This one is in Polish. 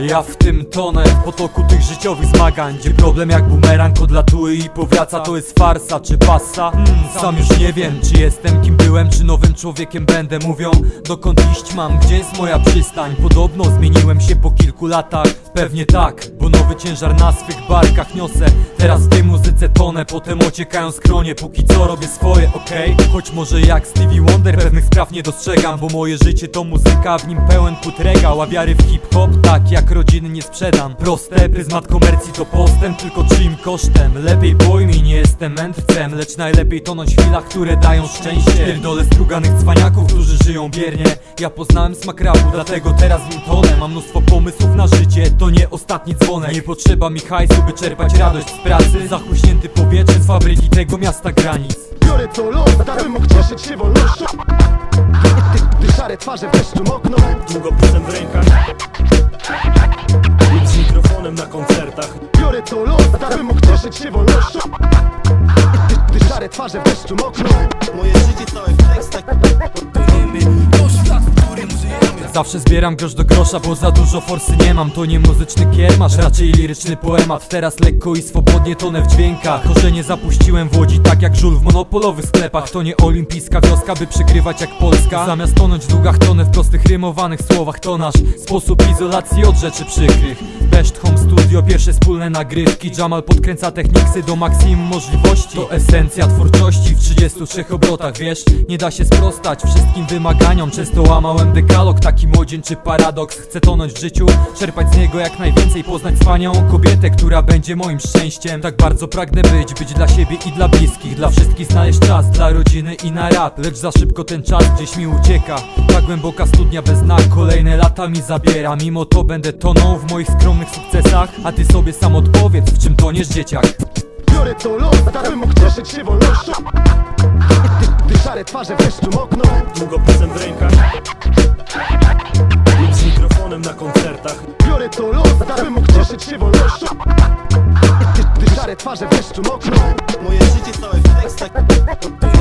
Ja w tym tonę, w potoku tych życiowych zmagań, gdzie problem jak bumerang odlatuje i powraca. To jest farsa czy passa? Sam już nie wiem, czy jestem kim byłem, czy nowym człowiekiem będę. Mówią, dokąd iść mam, gdzie jest moja przystań? Podobno zmieniłem się po kilku latach. Pewnie tak, bo nowy ciężar na swych barkach niosę. Teraz w tej muzyce tonę, potem ociekają skronie. Póki co robię swoje, okej? Choć może jak Stevie Wonder pewnych spraw nie dostrzegam, bo moje życie to muzyka, w nim pełen płyt regał. A wiary w hip-hop, tak jak rodziny nie sprzedam. Proste, pryzmat komercji to postęp, tylko czyim kosztem? Lepiej pojmij, nie jestem mędrcem, lecz najlepiej tonąć w chwilach, które dają szczęście. Pierdolę struganych cwaniaków, którzy żyją biernie. Ja poznałem smak rapu, dlatego teraz w nim tonę. Mam mnóstwo pomysłów na życie, to nie ostatni dzwonek. Nie potrzeba mi hajsu, by czerpać radość z pracy. Zachłyśnięty powietrzem z fabryki tego miasta granic. Biorę to los, tak bym mógł cieszyć się wolnością. Gdy szare twarze w deszczu mokną, długopisem w rękach lub z mikrofonem na koncertach. Biorę to los, tak bym mógł cieszyć się wolnością. Gdy szare twarze w deszczu mokną. Moje życie całe w tekstach. To świat, w którym żyjemy. Zawsze zbieram grosz do grosza, bo za dużo forsy nie mam. To nie muzyczny kiermasz, raczej liryczny poemat. Teraz lekko i swobodnie tonę w dźwiękach. Korzenie zapuściłem w Łodzi, tak jak żul w monopolowych sklepach. To nie olimpijska wioska, by przygrywać jak Polska. Zamiast tonąć w długach, tonę w prostych, rymowanych słowach. To nasz sposób izolacji od rzeczy przykrych. Best Home Studio, pierwsze wspólne nagrywki. Jamal podkręca techniksy do maksimum możliwości. To esencja twórczości w 33 obrotach, wiesz? Nie da się sprostać wszystkim wymaganiom. Często łamałem dekalog, taki młodzieńczy paradoks. Chcę tonąć w życiu, czerpać z niego jak najwięcej. Poznać wspaniałą kobietę, która będzie moim szczęściem. Tak bardzo pragnę być dla siebie i dla bliskich. Dla wszystkich znaleźć czas, dla rodziny i na rap. Lecz za szybko ten czas gdzieś mi ucieka. Ta głęboka studnia bez dna kolejne lata mi zabiera. Mimo to będę tonął w moich skromnych sukcesach. A ty sobie sam odpowiedz, w czym toniesz, dzieciak. Biorę to los, tak bym mógł cieszyć się wolnością. Gdy szare twarze w deszczu mokną, Długopisem w rękach lub z mikrofonem na koncertach. biorę to los, tak bym mógł cieszyć się wolnością. Gdy szare twarze w deszczu mokną. Moje życie całe w tekstach.